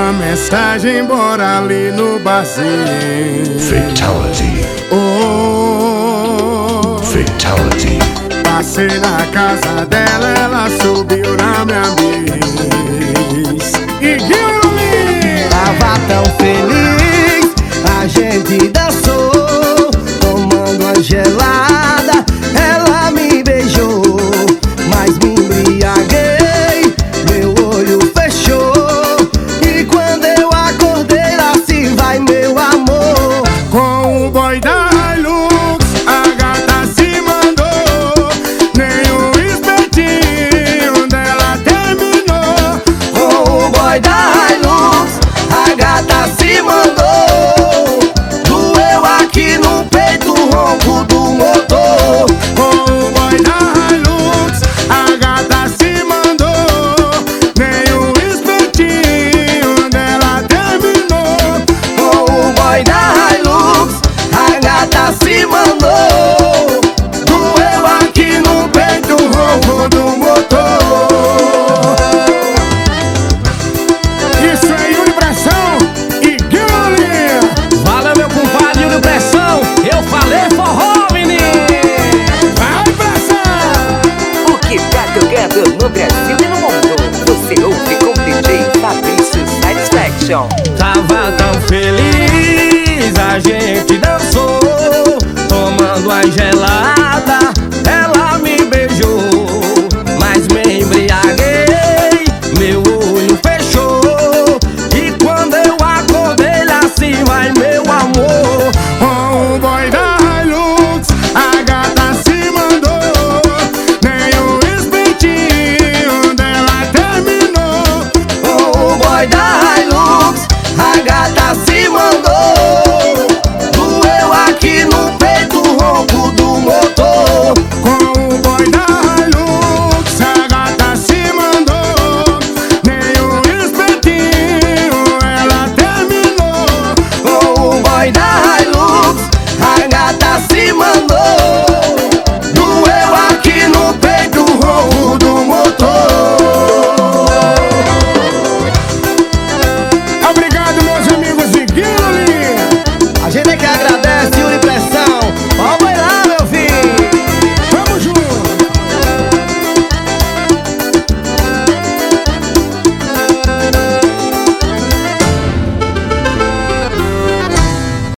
uma mensagem, bora ali no barzinho. Fatality. Oh, Fatality. passei na casa dela, ela subiu na minha bis. E Guilherme tava tão feliz, a gente dançou, tomando uma gelada, ela me beijou, mas me embriaguei, meu olho fechou, e quando eu acordei lá se vai meu amor. com o boy da Hilux, a gata se mandou, nem o espetinho dela terminou. Com o boy da Hilux, a gata se mandou, doeu aqui no peito o ronco do motor. Com o boy da Hilux, a gata se mandou, nem o espetinho dela terminou. Com o boy da Hilux, a gata se mandou, doeu aqui no peito o ronco do motor. Isso é Yuri Pressão e Guilherme. Valeu, meu compadre Yuri Pressão. Eu falei forró, menino. Vai, Pressão! O que tá tocando no Brasil e no mundo, você ouve com DJ Fabrício Satisfaction. Tava tão feliz, a gente dançou, tomando a gelada, ela me beijou, mas me embriaguei, meu olho fechou, e quando eu acordei lá se vai meu amor. Com o boy da Hilux, a gata se mandou, nem o espetinho dela terminou. Com o boy da Hilux, a gata se mandou, doeu aqui no peito o ronco do motor. Com o boy da Hilux, a gata se mandou, nem o espetinho ela terminou. Com o boy da Hilux, a gata se mandou, doeu aqui no peito o ronco do motor. Obrigado, meus amigos de Guilherme. A gente é que agradece.